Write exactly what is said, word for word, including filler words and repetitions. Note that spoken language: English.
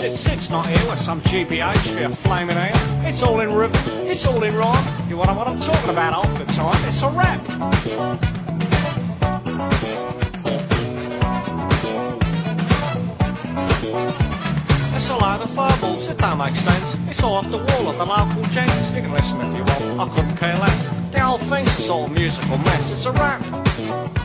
Sit, sit's not here with some G B H for your flaming ale. It's all in rhythm, it's all in rhyme. You want what I'm talking about half the time, it's a rap. It's a load of fireballs, it don't make sense. It's all off the wall of the local gents. You can listen if you want, I couldn't care less. The whole thing's a sort of musical mess, it's a rap.